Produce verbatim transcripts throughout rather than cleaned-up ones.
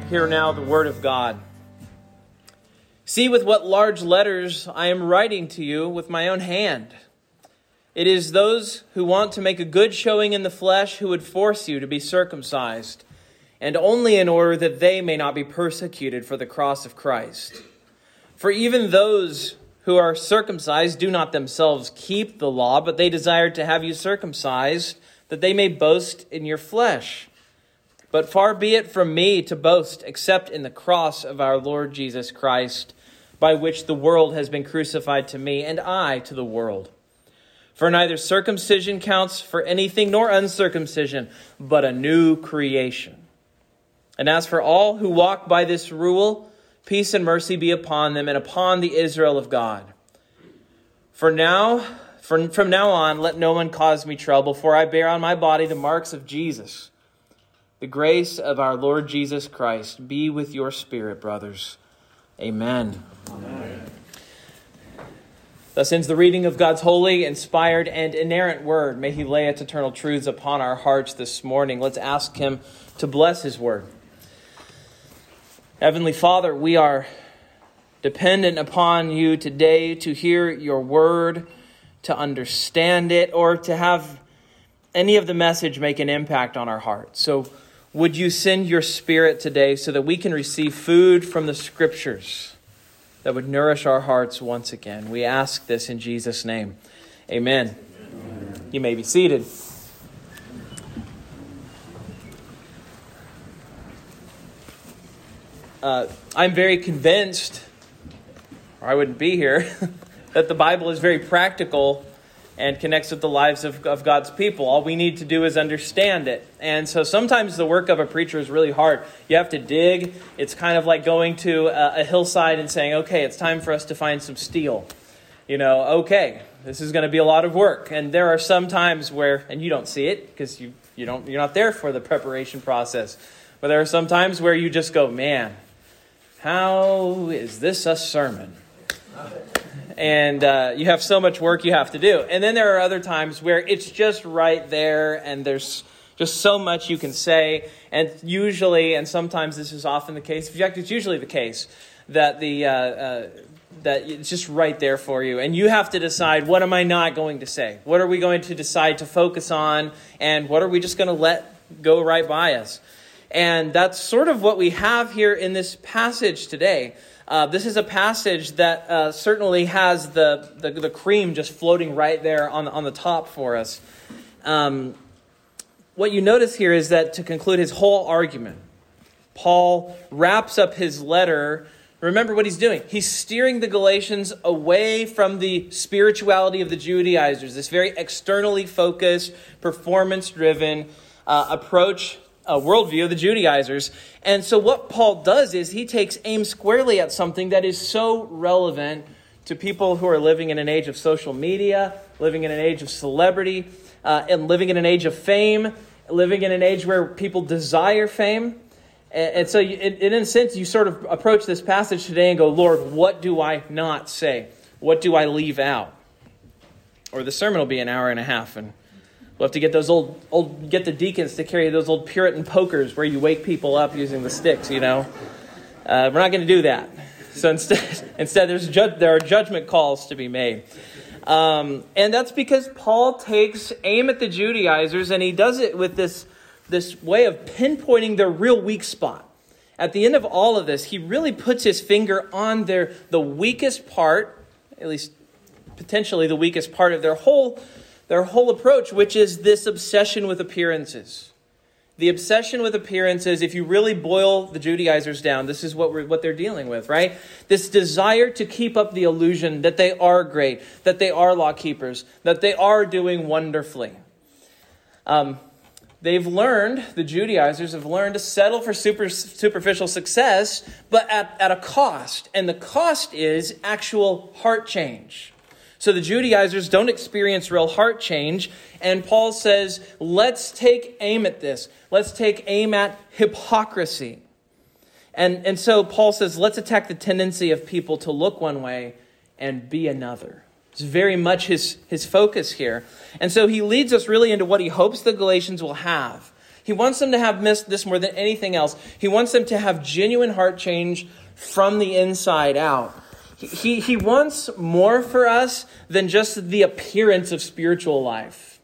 Hear now the word of God. See with what large letters I am writing to you with my own hand. It is those who want to make a good showing in the flesh who would force you to be circumcised, and only in order that they may not be persecuted for the cross of Christ. For even those who are circumcised do not themselves keep the law, but they desire to have you circumcised, that they may boast in your flesh. But far be it from me to boast except in the cross of our Lord Jesus Christ, by which the world has been crucified to me, and I to the world. For neither circumcision counts for anything nor uncircumcision, but a new creation. And as for all who walk by this rule, peace and mercy be upon them and upon the Israel of God. For now, for, from now on, let no one cause me trouble, for I bear on my body the marks of Jesus. The grace of our Lord Jesus Christ be with your spirit, brothers. Amen. Amen. Thus ends the reading of God's holy, inspired, and inerrant word. May he lay its eternal truths upon our hearts this morning. Let's ask him to bless his word. Heavenly Father, we are dependent upon you today to hear your word, to understand it, or to have any of the message make an impact on our hearts. So would you send your Spirit today so that we can receive food from the Scriptures that would nourish our hearts once again? We ask this in Jesus' name. Amen. Amen. You may be seated. Uh, I'm very convinced, or I wouldn't be here, that the Bible is very practical and connects with the lives of, of God's people. All we need to do is understand it. And so sometimes the work of a preacher is really hard. You have to dig. It's kind of like going to a, a hillside and saying, okay, it's time for us to find some steel. You know, okay, this is going to be a lot of work. And there are some times where, and you don't see it because you, you don't, you're not there for the preparation process. But there are some times where you just go, man, how is this a sermon? And uh, you have so much work you have to do. And then there are other times where it's just right there and there's just so much you can say. And usually, and sometimes this is often the case, in fact, it's usually the case, that the uh, uh, that it's just right there for you. And you have to decide, what am I not going to say? What are we going to decide to focus on? And what are we just going to let go right by us? And that's sort of what we have here in this passage today. Uh, this is a passage that uh, certainly has the, the the cream just floating right there on, on the top for us. Um, what you notice here is that to conclude his whole argument, Paul wraps up his letter. Remember what he's doing. He's steering the Galatians away from the spirituality of the Judaizers, this very externally focused, performance-driven uh, approach A worldview of the Judaizers. And so what Paul does is he takes aim squarely at something that is so relevant to people who are living in an age of social media, living in an age of celebrity, uh, and living in an age of fame, living in an age where people desire fame. And, and so you, in, in a sense, you sort of approach this passage today and go, Lord, what do I not say? What do I leave out? Or the sermon will be an hour and a half, and we'll have to get those old, old, get the deacons to carry those old Puritan pokers where you wake people up using the sticks, you know. Uh, we're not going to do that. So instead, instead there's ju- there are judgment calls to be made. Um, and that's because Paul takes aim at the Judaizers, and he does it with this, this way of pinpointing their real weak spot. At the end of all of this, he really puts his finger on their the weakest part, at least potentially the weakest part of their whole Their whole approach, which is this obsession with appearances. The obsession with appearances, if you really boil the Judaizers down, this is what we're, what they're dealing with, right? This desire to keep up the illusion that they are great, that they are law keepers, that they are doing wonderfully. Um, they've learned, the Judaizers have learned to settle for super, superficial success, but at, at a cost. And the cost is actual heart change. So the Judaizers don't experience real heart change. And Paul says, let's take aim at this. Let's take aim at hypocrisy. And, and so Paul says, let's attack the tendency of people to look one way and be another. It's very much his, his focus here. And so he leads us really into what he hopes the Galatians will have. He wants them to have missed this more than anything else. He wants them to have genuine heart change from the inside out. He, he, he wants more for us than just the appearance of spiritual life.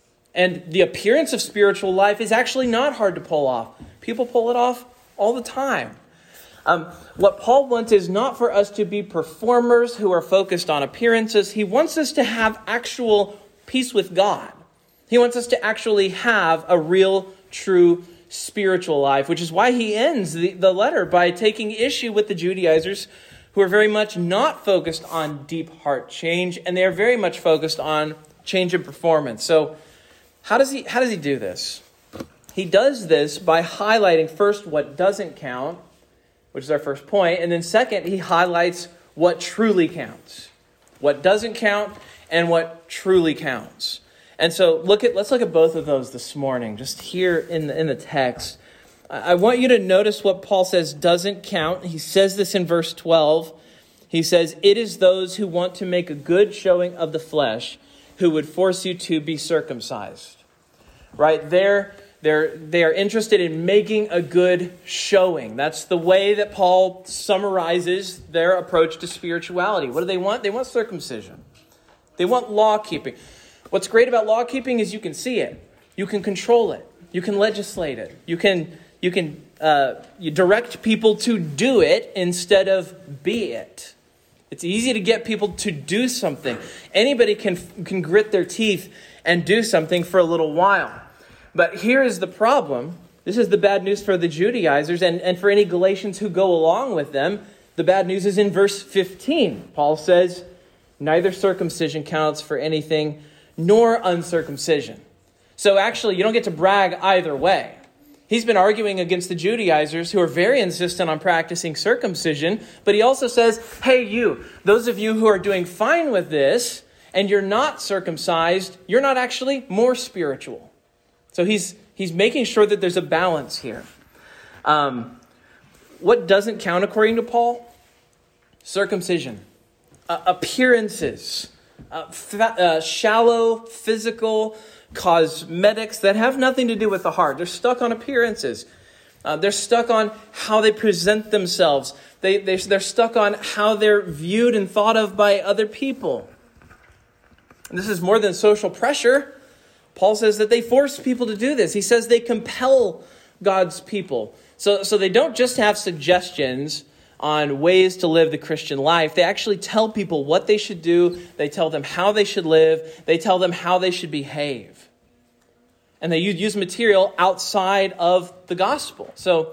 And the appearance of spiritual life is actually not hard to pull off. People pull it off all the time. Um, what Paul wants is not for us to be performers who are focused on appearances. He wants us to have actual peace with God. He wants us to actually have a real, true spiritual life, which is why he ends the, the letter by taking issue with the Judaizers who are very much not focused on deep heart change, and they are very much focused on change in performance. So how does he, how does he do this? He does this by highlighting first what doesn't count, which is our first point. And then second, he highlights what truly counts. What doesn't count and what truly counts. And so look at let's look at both of those this morning, just here in the, in the text. I want you to notice what Paul says doesn't count. He says this in verse twelve. He says, "It is those who want to make a good showing of the flesh who would force you to be circumcised." Right? They're They're, they are interested in making a good showing. That's the way that Paul summarizes their approach to spirituality. What do they want? They want circumcision. They want law keeping. What's great about law keeping is you can see it. You can control it. You can legislate it. You can, you can uh, you direct people to do it instead of be it. It's easy to get people to do something. Anybody can, can grit their teeth and do something for a little while. But here is the problem. This is the bad news for the Judaizers and, and for any Galatians who go along with them. The bad news is in verse fifteen. Paul says, "Neither circumcision counts for anything, nor uncircumcision." So actually, you don't get to brag either way. He's been arguing against the Judaizers who are very insistent on practicing circumcision. But he also says, hey, you, those of you who are doing fine with this and you're not circumcised, you're not actually more spiritual. So he's he's making sure that there's a balance here. Um, what doesn't count according to Paul? Circumcision, uh, appearances, uh, fa- uh, shallow physical cosmetics that have nothing to do with the heart. They're stuck on appearances. Uh, they're stuck on how they present themselves. They, they they're stuck on how they're viewed and thought of by other people. And this is more than social pressure. Paul says that they force people to do this. He says they compel God's people. So, so they don't just have suggestions on ways to live the Christian life. They actually tell people what they should do. They tell them how they should live. They tell them how they should behave. And they use material outside of the gospel. So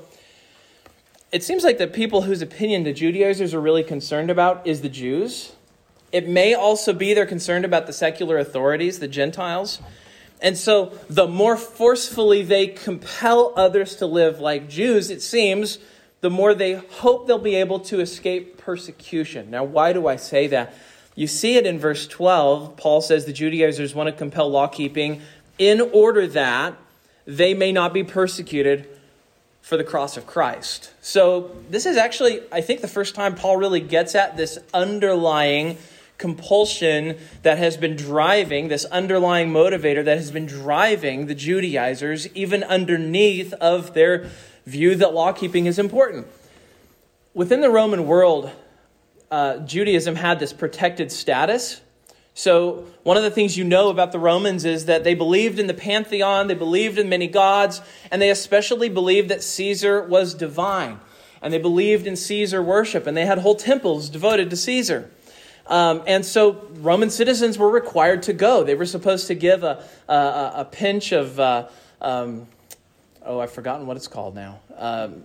it seems like the people whose opinion the Judaizers are really concerned about is the Jews. It may also be they're concerned about the secular authorities, the Gentiles. And so the more forcefully they compel others to live like Jews, it seems, the more they hope they'll be able to escape persecution. Now, why do I say that? You see it in verse twelve. Paul says the Judaizers want to compel law keeping in order that they may not be persecuted for the cross of Christ. So this is actually, I think, the first time Paul really gets at this underlying compulsion that has been driving, this underlying motivator that has been driving the Judaizers even underneath of their view that law keeping is important. Within the Roman world, uh, Judaism had this protected status. So one of the things you know about the Romans is that they believed in the pantheon, they believed in many gods, and they especially believed that Caesar was divine. And they believed in Caesar worship, and they had whole temples devoted to Caesar. Um, and so Roman citizens were required to go. They were supposed to give a a, a pinch of, uh, um, oh, I've forgotten what it's called now. Um,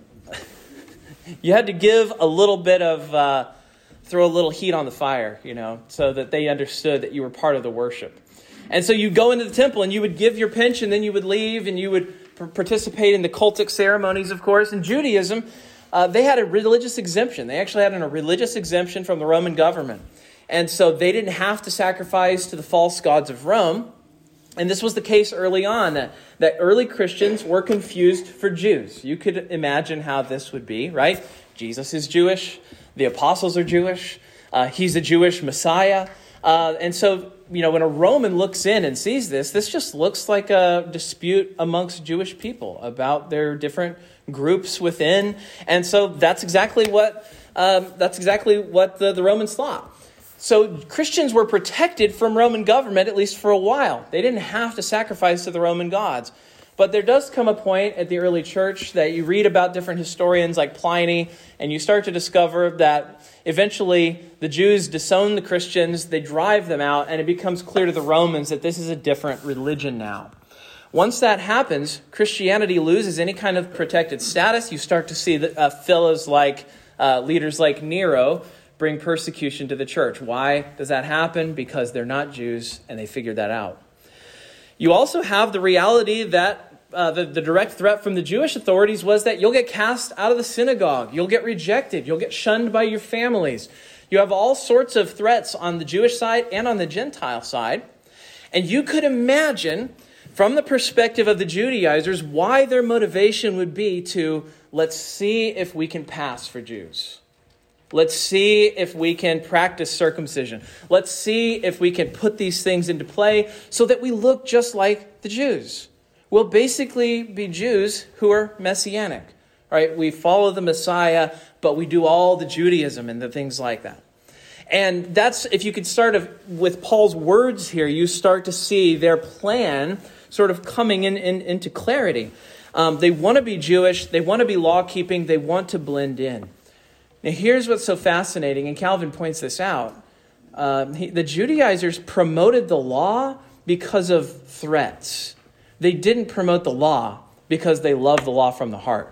you had to give a little bit of, uh, throw a little heat on the fire, you know, so that they understood that you were part of the worship. And so you go into the temple and you would give your pinch and then you would leave and you would p- participate in the cultic ceremonies, of course. In Judaism, uh, they had a religious exemption. They actually had a religious exemption from the Roman government. And so they didn't have to sacrifice to the false gods of Rome. And this was the case early on, that, that early Christians were confused for Jews. You could imagine how this would be, right? Jesus is Jewish. The apostles are Jewish. Uh, he's a Jewish Messiah. Uh, and so, you know, when a Roman looks in and sees this, this just looks like a dispute amongst Jewish people about their different groups within. And so that's exactly what um, that's exactly what the, the Romans thought. So Christians were protected from Roman government, at least for a while. They didn't have to sacrifice to the Roman gods. But there does come a point at the early church that you read about different historians like Pliny, and you start to discover that eventually the Jews disown the Christians, they drive them out, and it becomes clear to the Romans that this is a different religion now. Once that happens, Christianity loses any kind of protected status. You start to see the, uh, fellows like, uh, leaders like Nero bring persecution to the church. Why does that happen? Because they're not Jews, and they figured that out. You also have the reality that Uh, the, the direct threat from the Jewish authorities was that you'll get cast out of the synagogue. You'll get rejected. You'll get shunned by your families. You have all sorts of threats on the Jewish side and on the Gentile side. And you could imagine, from the perspective of the Judaizers, why their motivation would be to, let's see if we can pass for Jews. Let's see if we can practice circumcision. Let's see if we can put these things into play so that we look just like the Jews. We'll basically be Jews who are messianic, right? We follow the Messiah, but we do all the Judaism and the things like that. And that's, if you could start with Paul's words here, you start to see their plan sort of coming in, in into clarity. Um, they want to be Jewish. They want to be law-keeping. They want to blend in. Now, here's what's so fascinating, and Calvin points this out. Um, he, the Judaizers promoted the law because of threats. They didn't promote the law because they love the law from the heart.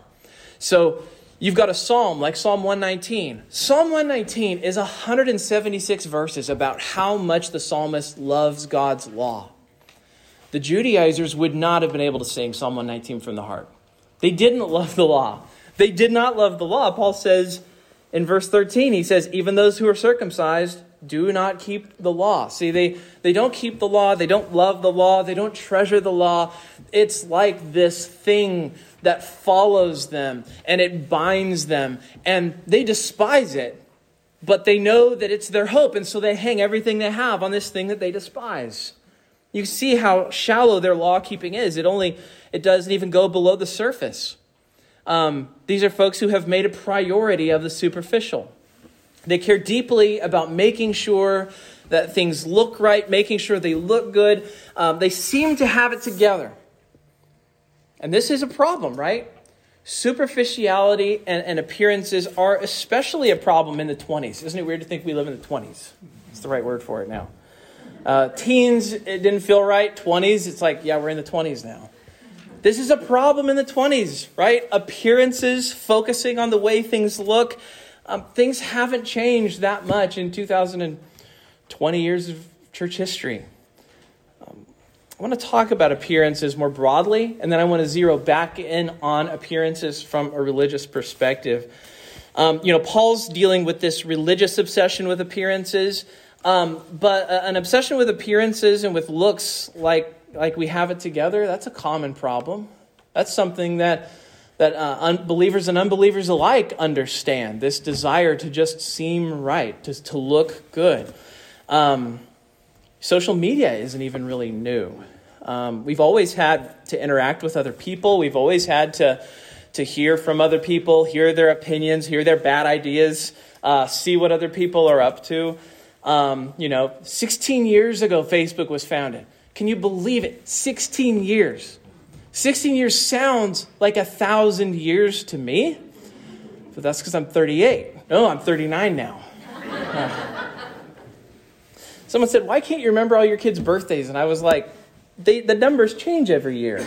So you've got a psalm like Psalm one nineteen. Psalm one nineteen is one hundred seventy-six verses about how much the psalmist loves God's law. The Judaizers would not have been able to sing Psalm one nineteen from the heart. They didn't love the law. They did not love the law. Paul says in verse thirteen, he says, even those who are circumcised do not keep the law. See, they, they don't keep the law. They don't love the law. They don't treasure the law. It's like this thing that follows them and it binds them. And they despise it, but they know that it's their hope. And so they hang everything they have on this thing that they despise. You see how shallow their law keeping is. It only, it doesn't even go below the surface. Um, these are folks who have made a priority of the superficial. They care deeply about making sure that things look right, making sure they look good. Um, they seem to have it together. And this is a problem, right? Superficiality and, and appearances are especially a problem in the twenties. Isn't it weird to think we live in the twenties? It's the right word for it now. Uh, teens, it didn't feel right. twenties, it's like, yeah, we're in the twenties now. This is a problem in the twenties, right? Appearances, focusing on the way things look. Um, things haven't changed that much in two thousand twenty years of church history. Um, I want to talk about appearances more broadly, and then I want to zero back in on appearances from a religious perspective. Um, you know, Paul's dealing with this religious obsession with appearances, um, but uh, an obsession with appearances and with looks like like we have it together, that's a common problem. That's something that that uh, unbelievers and unbelievers alike understand, this desire to just seem right, to, to look good. Um, social media isn't even really new. Um, we've always had to interact with other people. We've always had to, to hear from other people, hear their opinions, hear their bad ideas, uh, see what other people are up to. Um, you know, sixteen years ago, Facebook was founded. Can you believe it? sixteen years. sixteen years sounds like a thousand years to me, but that's because I'm thirty-eight. No, I'm thirty-nine now. Uh, someone said, why can't you remember all your kids' birthdays? And I was like, they, the numbers change every year.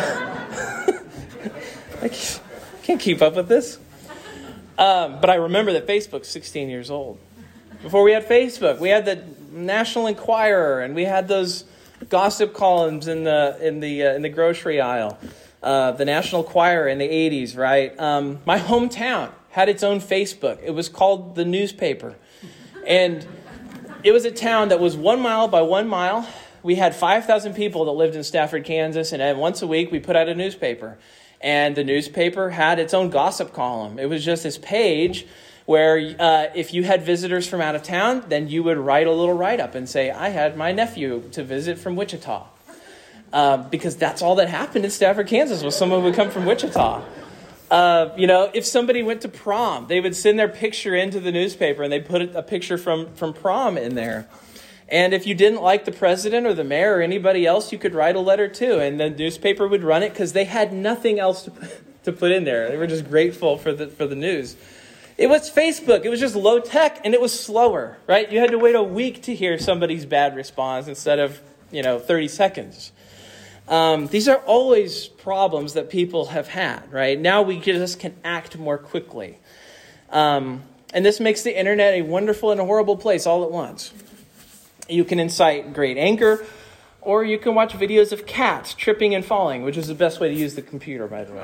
I can't keep up with this. Um, but I remember that Facebook's sixteen years old. Before we had Facebook, we had the National Enquirer, and we had those gossip columns in the in the uh, in the grocery aisle. Uh, the National Enquirer in the eighties, right? Um, my hometown had its own Facebook. It was called The Newspaper, and it was a town that was one mile by one mile. We had five thousand people that lived in Stafford, Kansas, and once a week we put out a newspaper. And the newspaper had its own gossip column. It was just this page where uh, if you had visitors from out of town, then you would write a little write-up and say, I had my nephew to visit from Wichita. Uh, because that's all that happened in Stafford, Kansas, was someone would come from Wichita. Uh, you know, if somebody went to prom, they would send their picture into the newspaper and they'd put a picture from, from prom in there. And if you didn't like the president or the mayor or anybody else, you could write a letter too. And the newspaper would run it because they had nothing else to put, to put in there. They were just grateful for the for the news. It was Facebook. It was just low tech and it was slower, right? You had to wait a week to hear somebody's bad response instead of, you know, thirty seconds. Um, these are always problems that people have had, right? Now we just can act more quickly. Um, and this makes the internet a wonderful and a horrible place all at once. You can incite great anger, or you can watch videos of cats tripping and falling, which is the best way to use the computer, by the way.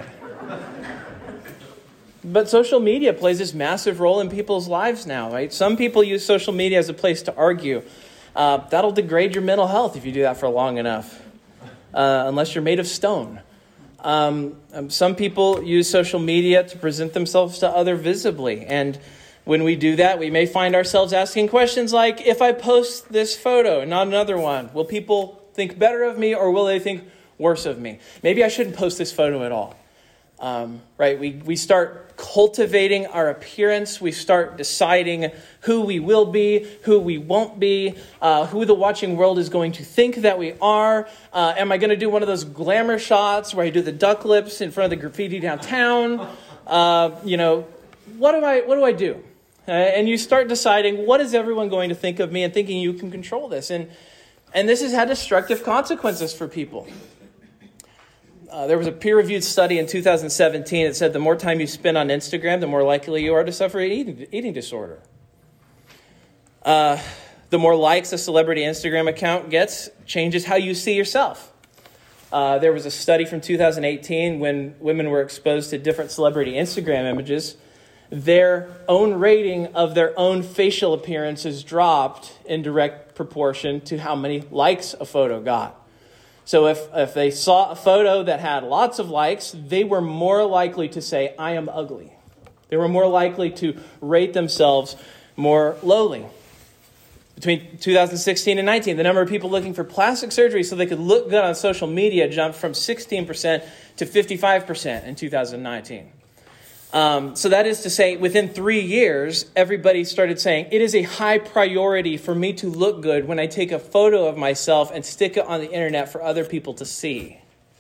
But social media plays this massive role in people's lives now, right? Some people use social media as a place to argue. Uh, that'll degrade your mental health if you do that for long enough. Uh, unless you're made of stone. Um, um, some people use social media to present themselves to others visibly. And when we do that, we may find ourselves asking questions like, if I post this photo and not another one, will people think better of me or will they think worse of me? Maybe I shouldn't post this photo at all. Um, right? We, we start cultivating our appearance. We start deciding who we will be, who we won't be, uh, who the watching world is going to think that we are. Uh, am I going to do one of those glamour shots where I do the duck lips in front of the graffiti downtown? Uh, you know, what do I, what do I do? Uh, and you start deciding, what is everyone going to think of me, and thinking you can control this. And, and this has had destructive consequences for people. Uh, there was a peer-reviewed study in two thousand seventeen that said the more time you spend on Instagram, the more likely you are to suffer an eating, eating disorder. Uh, the more likes a celebrity Instagram account gets changes how you see yourself. Uh, there was a study from two thousand eighteen when women were exposed to different celebrity Instagram images. Their own rating of their own facial appearances dropped in direct proportion to how many likes a photo got. So if, if they saw a photo that had lots of likes, they were more likely to say, I am ugly. They were more likely to rate themselves more lowly. Between two thousand sixteen and nineteen, the number of people looking for plastic surgery so they could look good on social media jumped from sixteen percent to fifty-five percent in two thousand nineteen. Um, so that is to say, within three years, everybody started saying, it is a high priority for me to look good when I take a photo of myself and stick it on the internet for other people to see.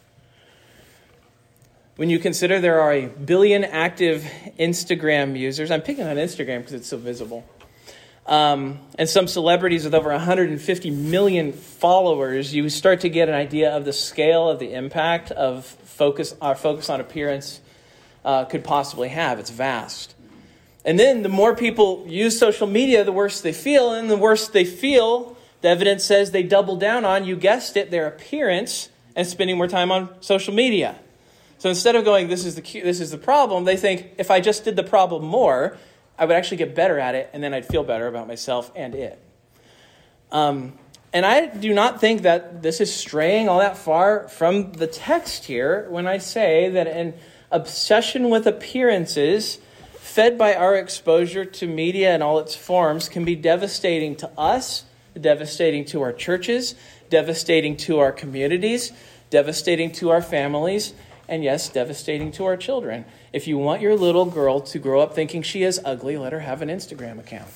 When you consider there are a billion active Instagram users, I'm picking on Instagram because it's so visible, um, and some celebrities with over one hundred fifty million followers, you start to get an idea of the scale of the impact of focus, our focus on appearance Uh, could possibly have. It's vast. And then the more people use social media, the worse they feel. And the worse they feel, the evidence says they double down on, you guessed it, their appearance and spending more time on social media. So instead of going, this is the this is the problem, they think, if I just did the problem more, I would actually get better at it, and then I'd feel better about myself and it. Um, and I do not think that this is straying all that far from the text here when I say that in obsession with appearances, fed by our exposure to media in all its forms, can be devastating to us, devastating to our churches, devastating to our communities, devastating to our families, and yes, devastating to our children. If you want your little girl to grow up thinking she is ugly, let her have an Instagram account.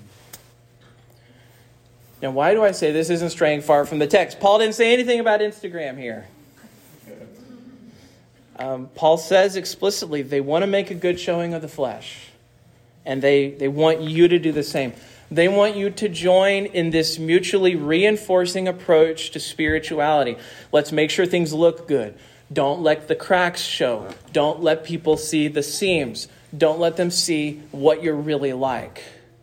Now, why do I say this isn't straying far from the text? Paul didn't say anything about Instagram here. Um, Paul says explicitly they want to make a good showing of the flesh. And they, they want you to do the same. They want you to join in this mutually reinforcing approach to spirituality. Let's make sure things look good. Don't let the cracks show. Don't let people see the seams. Don't let them see what you're really like.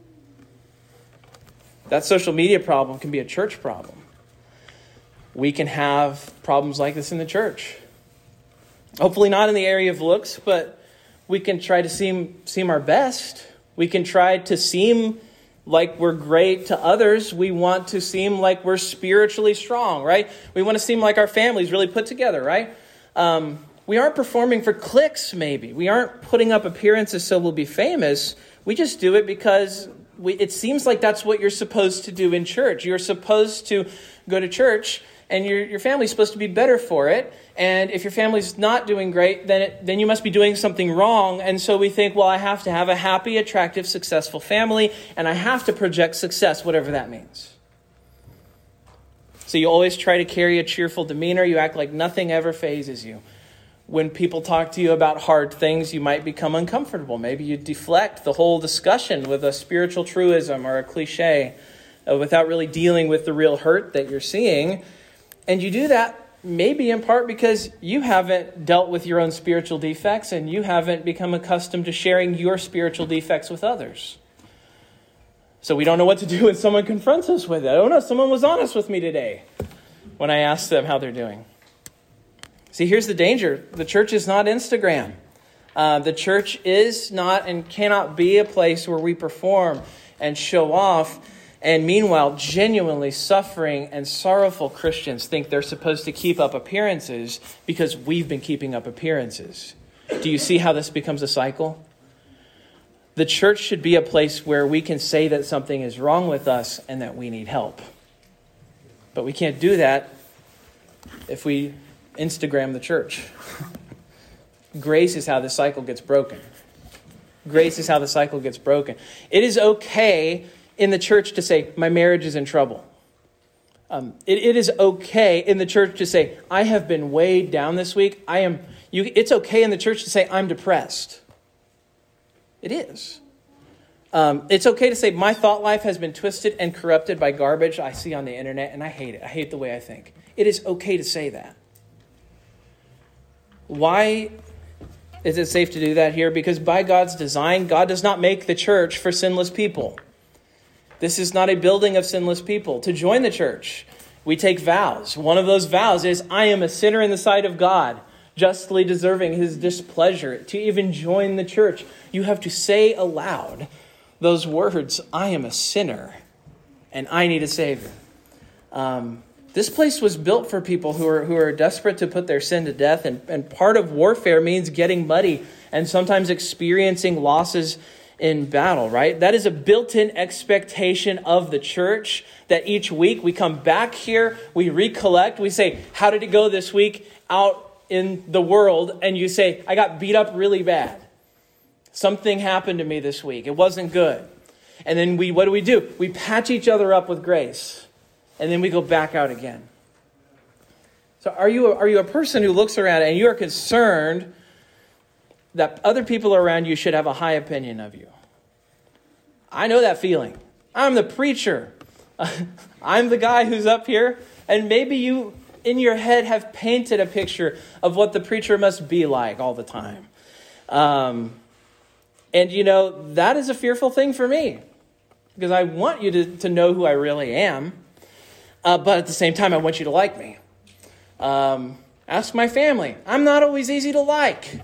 That social media problem can be a church problem. We can have problems like this in the church. Hopefully not in the area of looks, but we can try to seem seem our best. We can try to seem like we're great to others. We want to seem like we're spiritually strong, right? We want to seem like our family's really put together, right? Um, we aren't performing for clicks, maybe. We aren't putting up appearances so we'll be famous. We just do it because we, it seems like that's what you're supposed to do in church. You're supposed to go to church, and your your family's supposed to be better for it. And if your family's not doing great, then it, then you must be doing something wrong. And so we think, well, I have to have a happy, attractive, successful family, and I have to project success, whatever that means. So you always try to carry a cheerful demeanor. You act like nothing ever phases you. When people talk to you about hard things, you might become uncomfortable. Maybe you deflect the whole discussion with a spiritual truism or a cliche uh, without really dealing with the real hurt that you're seeing. And you do that maybe in part because you haven't dealt with your own spiritual defects and you haven't become accustomed to sharing your spiritual defects with others. So we don't know what to do when someone confronts us with it. Oh no, someone was honest with me today when I asked them how they're doing. See, here's the danger. The church is not Instagram. Uh, the church is not and cannot be a place where we perform and show off. And meanwhile, genuinely suffering and sorrowful Christians think they're supposed to keep up appearances because we've been keeping up appearances. Do you see how this becomes a cycle? The church should be a place where we can say that something is wrong with us and that we need help. But we can't do that if we Instagram the church. Grace is how the cycle gets broken. Grace is how the cycle gets broken. It is okay in the church to say, my marriage is in trouble. Um, it, it is okay in the church to say, I have been weighed down this week. I am. You, it's okay in the church to say, I'm depressed. It is. Um, it's okay to say, my thought life has been twisted and corrupted by garbage I see on the internet, and I hate it. I hate the way I think. It is okay to say that. Why is it safe to do that here? Because by God's design, God does not make the church for sinless people. This is not a building of sinless people. To join the church, we take vows. One of those vows is, I am a sinner in the sight of God, justly deserving his displeasure. To even join the church, you have to say aloud those words, I am a sinner and I need a Savior. Um, this place was built for people who are who are desperate to put their sin to death. And, and part of warfare means getting muddy and sometimes experiencing losses in battle, right? That is a built-in expectation of the church that each week we come back here, we recollect, we say, how did it go this week out in the world? And you say, I got beat up really bad. Something happened to me this week. It wasn't good. And then we, what do we do? We patch each other up with grace. And then we go back out again. So are you a, are you a person who looks around and you are concerned that other people around you should have a high opinion of you? I know that feeling. I'm the preacher. I'm the guy who's up here. And maybe you, in your head, have painted a picture of what the preacher must be like all the time. Um, and, you know, that is a fearful thing for me. Because I want you to, to know who I really am. Uh, but at the same time, I want you to like me. Um, ask my family. I'm not always easy to like.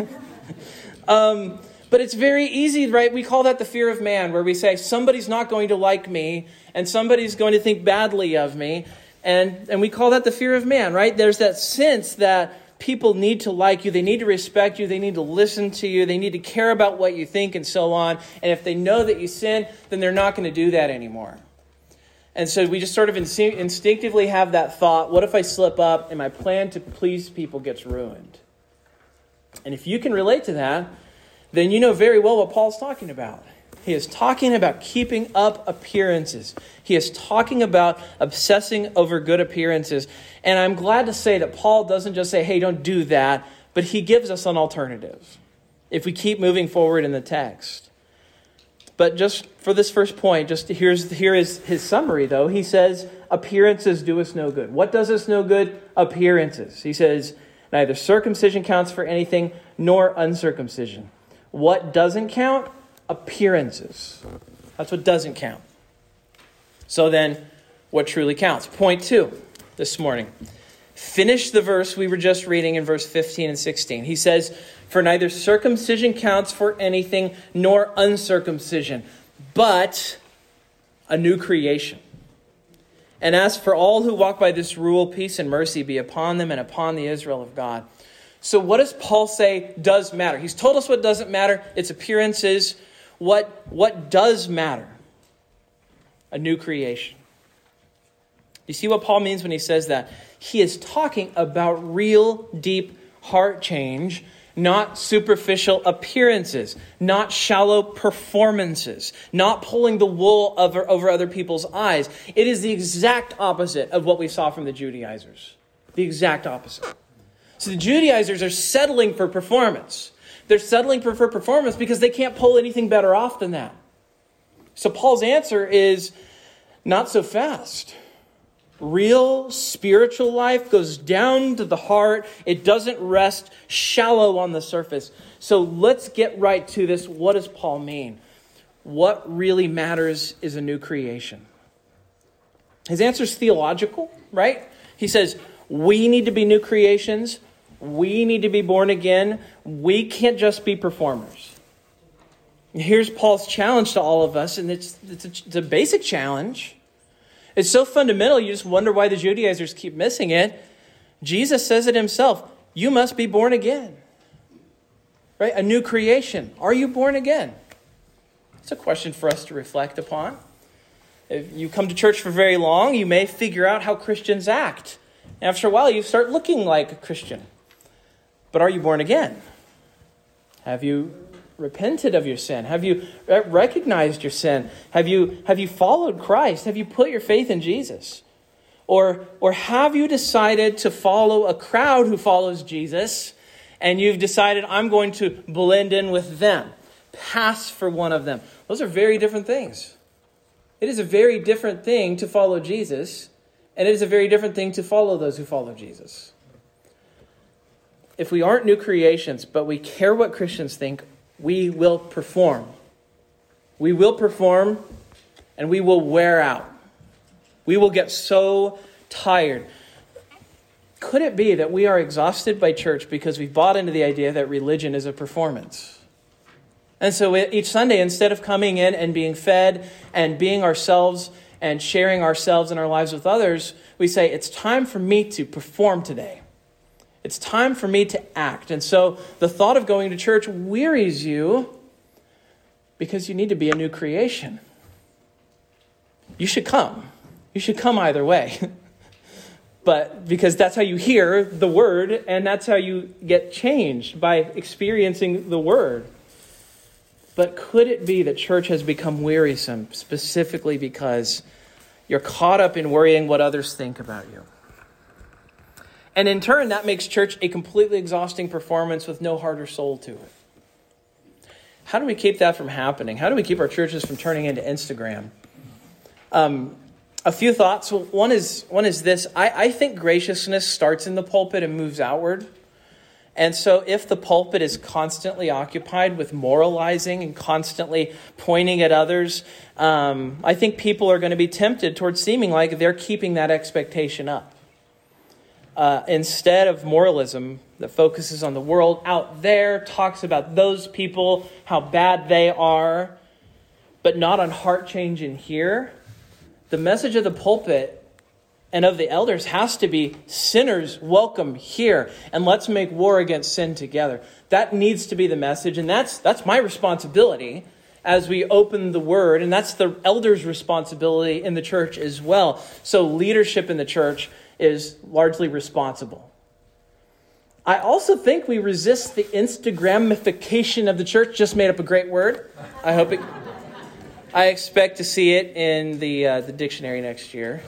um, but it's very easy, right? We call that the fear of man, where we say somebody's not going to like me and somebody's going to think badly of me. And, and we call that the fear of man, right? There's that sense that people need to like you. They need to respect you. They need to listen to you. They need to care about what you think and so on. And if they know that you sin, then they're not going to do that anymore. And so we just sort of insti- instinctively have that thought, what if I slip up and my plan to please people gets ruined? And if you can relate to that, then you know very well what Paul's talking about. He is talking about keeping up appearances. He is talking about obsessing over good appearances. And I'm glad to say that Paul doesn't just say, hey, don't do that, but he gives us an alternative if we keep moving forward in the text. But just for this first point, just here's here is his summary, though. He says, appearances do us no good. What does us no good? Appearances. He says, neither circumcision counts for anything, nor uncircumcision. What doesn't count? Appearances. That's what doesn't count. So then, what truly counts? Point two this morning. Finish the verse we were just reading in verse fifteen and sixteen. He says, for neither circumcision counts for anything, nor uncircumcision, but a new creation. And as for all who walk by this rule, peace and mercy be upon them and upon the Israel of God. So what does Paul say does matter? He's told us what doesn't matter. It's appearances. What, what does matter? A new creation. You see what Paul means when he says that? He is talking about real, deep heart change, not superficial appearances, not shallow performances, not pulling the wool over, over other people's eyes. It is the exact opposite of what we saw from the Judaizers. The exact opposite. So the Judaizers are settling for performance. They're settling for, for performance because they can't pull anything better off than that. So Paul's answer is not so fast. Real spiritual life goes down to the heart. It doesn't rest shallow on the surface. So let's get right to this. What does Paul mean? What really matters is a new creation. His answer is theological, right? He says, we need to be new creations. We need to be born again. We can't just be performers. Here's Paul's challenge to all of us, and it's, it's, a, it's a basic challenge. It's so fundamental, you just wonder why the Judaizers keep missing it. Jesus says it himself. You must be born again. Right? A new creation. Are you born again? It's a question for us to reflect upon. If you come to church for very long, you may figure out how Christians act. After a while, you start looking like a Christian. But are you born again? Have you repented of your sin? Have you recognized your sin? Have you have you followed Christ? Have you put your faith in Jesus? Or, or have you decided to follow a crowd who follows Jesus, and you've decided, I'm going to blend in with them, pass for one of them? Those are very different things. It is a very different thing to follow Jesus, and it is a very different thing to follow those who follow Jesus. If we aren't new creations, but we care what Christians think, we will perform. We will perform, and we will wear out. We will get so tired. Could it be that we are exhausted by church because we've bought into the idea that religion is a performance? And so each Sunday, instead of coming in and being fed and being ourselves and sharing ourselves and our lives with others, we say, it's time for me to perform today. It's time for me to act. And so the thought of going to church wearies you because you need to be a new creation. You should come. You should come either way. But because that's how you hear the word, and that's how you get changed, by experiencing the word. But could it be that church has become wearisome specifically because you're caught up in worrying what others think about you? And in turn, that makes church a completely exhausting performance with no heart or soul to it. How do we keep that from happening? How do we keep our churches from turning into Instagram? Um, a few thoughts. Well, one is one is this. I, I think graciousness starts in the pulpit and moves outward. And so if the pulpit is constantly occupied with moralizing and constantly pointing at others, um, I think people are going to be tempted towards seeming like they're keeping that expectation up. Uh, instead of moralism that focuses on the world out there, talks about those people, how bad they are, but not on heart change in here, the message of the pulpit and of the elders has to be sinners welcome here, and let's make war against sin together. That needs to be the message, and that's that's my responsibility as we open the word, and that's the elders' responsibility in the church as well. So leadership in the church is largely responsible. I also think we resist the Instagramification of the church. Just made up a great word. I hope it. I expect to see it in the uh, the dictionary next year.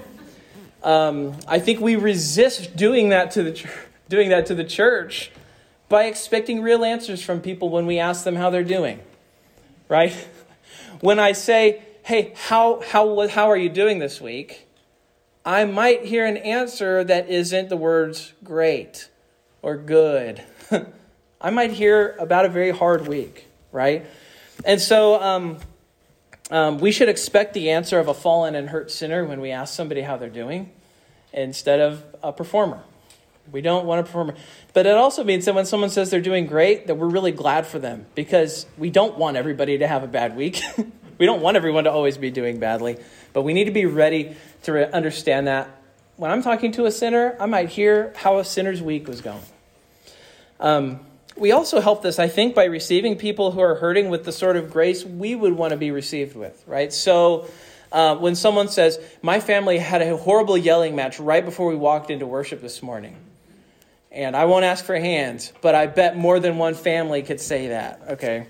Um, I think we resist doing that to the ch- doing that to the church by expecting real answers from people when we ask them how they're doing. Right? When I say, "Hey, how how how are you doing this week?" I might hear an answer that isn't the words great or good. I might hear about a very hard week, right? And so um, um, we should expect the answer of a fallen and hurt sinner when we ask somebody how they're doing instead of a performer. We don't want a performer. But it also means that when someone says they're doing great, that we're really glad for them because we don't want everybody to have a bad week. We don't want everyone to always be doing badly, but we need to be ready to re- understand that. When I'm talking to a sinner, I might hear how a sinner's week was going. Um, we also help this, I think, by receiving people who are hurting with the sort of grace we would want to be received with, right? So uh, when someone says, my family had a horrible yelling match right before we walked into worship this morning, and I won't ask for hands, but I bet more than one family could say that, okay?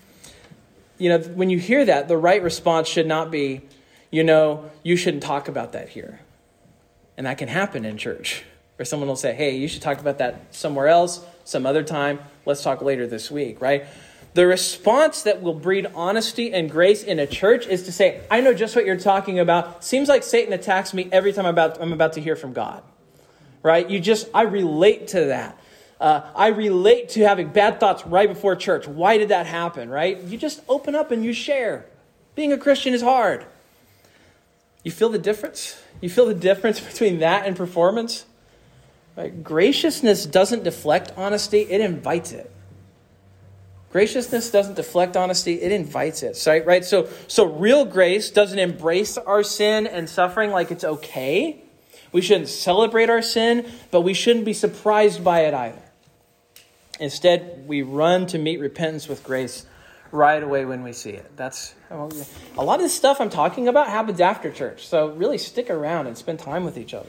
You know, when you hear that, the right response should not be, you know, you shouldn't talk about that here. And that can happen in church, where someone will say, hey, you should talk about that somewhere else, some other time. Let's talk later this week, right? The response that will breed honesty and grace in a church is to say, I know just what you're talking about. Seems like Satan attacks me every time I'm about, I'm about to hear from God, right? You just, I relate to that. Uh, I relate to having bad thoughts right before church. Why did that happen, right? You just open up and you share. Being a Christian is hard. You feel the difference? You feel the difference between that and performance? Right? Graciousness doesn't deflect honesty, it invites it. Graciousness doesn't deflect honesty, it invites it. So, right? So, so real grace doesn't embrace our sin and suffering like it's okay. We shouldn't celebrate our sin, but we shouldn't be surprised by it either. Instead, we run to meet repentance with grace right away when we see it. That's a lot of this stuff I'm talking about happens after church. So really stick around and spend time with each other.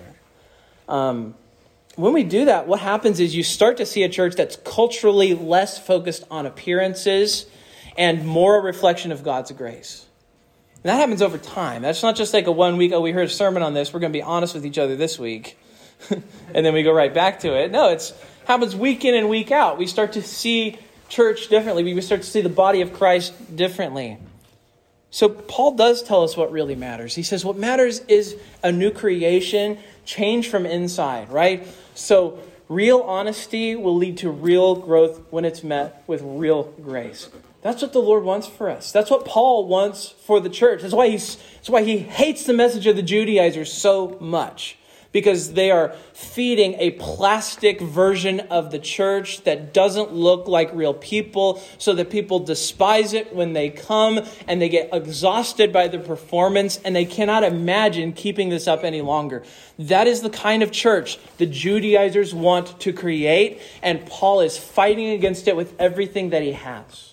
Um, when we do that, what happens is you start to see a church that's culturally less focused on appearances and more a reflection of God's grace. And that happens over time. That's not just like a one week, oh, we heard a sermon on this, we're going to be honest with each other this week. And then we go right back to it. No, it's happens week in and week out. We start to see church differently. We start to see the body of Christ differently. So Paul does tell us what really matters. He says what matters is a new creation, change from inside, right? So real honesty will lead to real growth when it's met with real grace. That's what the Lord wants for us. That's what Paul wants for the church. That's why he's, that's why he hates the message of the Judaizers so much. Because they are feeding a plastic version of the church that doesn't look like real people, so that people despise it when they come and they get exhausted by the performance and they cannot imagine keeping this up any longer. That is the kind of church the Judaizers want to create, and Paul is fighting against it with everything that he has.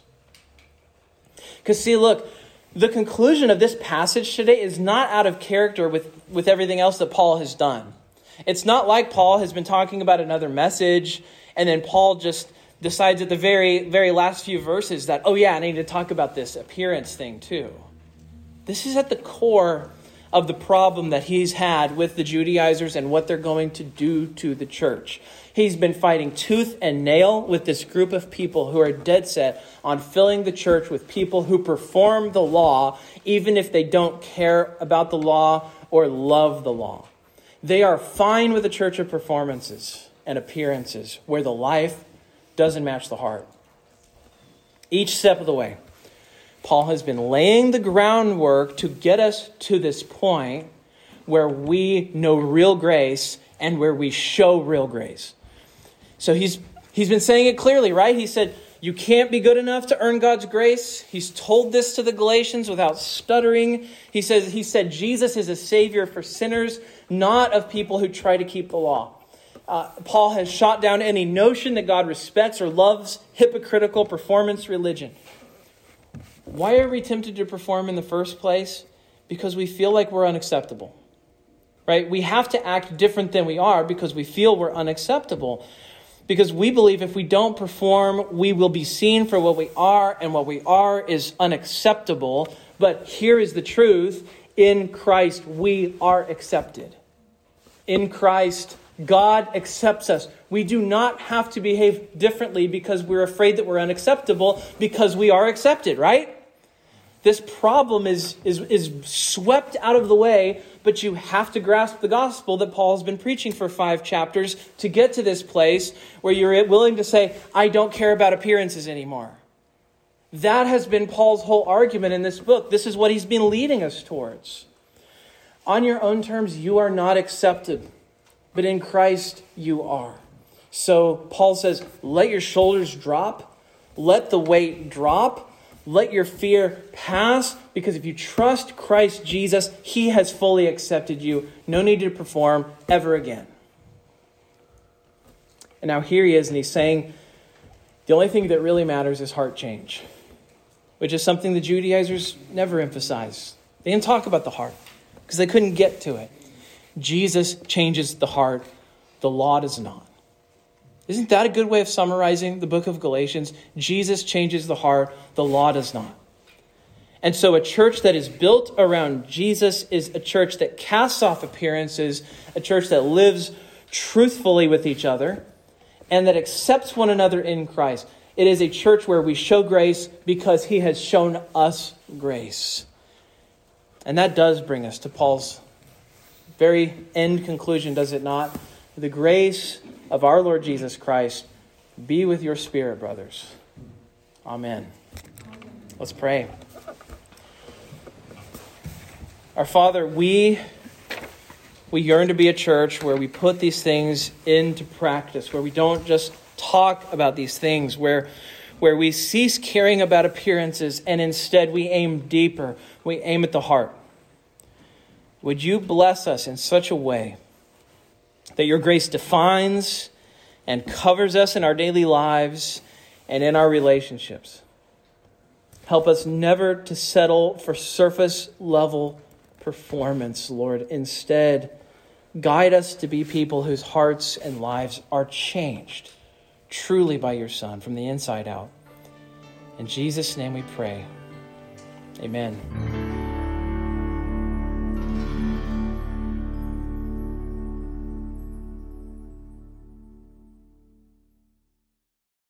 Because see, look, the conclusion of this passage today is not out of character with, with everything else that Paul has done. It's not like Paul has been talking about another message, and then Paul just decides at the very, very last few verses that, oh yeah, I need to talk about this appearance thing too. This is at the core of the problem that he's had with the Judaizers and what they're going to do to the church. He's been fighting tooth and nail with this group of people who are dead set on filling the church with people who perform the law, even if they don't care about the law or love the law. They are fine with a church of performances and appearances where the life doesn't match the heart. Each step of the way, Paul has been laying the groundwork to get us to this point where we know real grace and where we show real grace. So he's he's been saying it clearly, right? He said, you can't be good enough to earn God's grace. He's told this to the Galatians without stuttering. He says he said Jesus is a savior for sinners, not of people who try to keep the law. Uh, Paul has shot down any notion that God respects or loves hypocritical performance religion. Why are we tempted to perform in the first place? Because we feel like we're unacceptable, right? We have to act different than we are because we feel we're unacceptable. Because we believe if we don't perform, we will be seen for what we are, and what we are is unacceptable. But here is the truth. In Christ, we are accepted. In Christ, God accepts us. We do not have to behave differently because we're afraid that we're unacceptable, because we are accepted, right? This problem is, is, is swept out of the way, but you have to grasp the gospel that Paul has been preaching for five chapters to get to this place where you're willing to say, I don't care about appearances anymore. That has been Paul's whole argument in this book. This is what he's been leading us towards. On your own terms, you are not accepted, but in Christ you are. So Paul says, let your shoulders drop, let the weight drop, let your fear pass, because if you trust Christ Jesus, he has fully accepted you. No need to perform ever again. And now here he is, and he's saying, The only thing that really matters is heart change, which is something the Judaizers never emphasize. They didn't talk about the heart because they couldn't get to it. Jesus changes the heart. The law does not. Isn't that a good way of summarizing the book of Galatians? Jesus changes the heart. The law does not. And so a church that is built around Jesus is a church that casts off appearances, a church that lives truthfully with each other, and that accepts one another in Christ. It is a church where we show grace because he has shown us grace. And that does bring us to Paul's very end conclusion, does it not? The grace of our Lord Jesus Christ be with your spirit, brothers. Amen. Let's pray. Our Father, we, we yearn to be a church where we put these things into practice, where we don't just talk about these things, where, where we cease caring about appearances and instead we aim deeper. We aim at the heart. Would you bless us in such a way that your grace defines and covers us in our daily lives and in our relationships? Help us never to settle for surface level performance, Lord. Instead, guide us to be people whose hearts and lives are changed truly by your Son from the inside out. In Jesus' name we pray. Amen.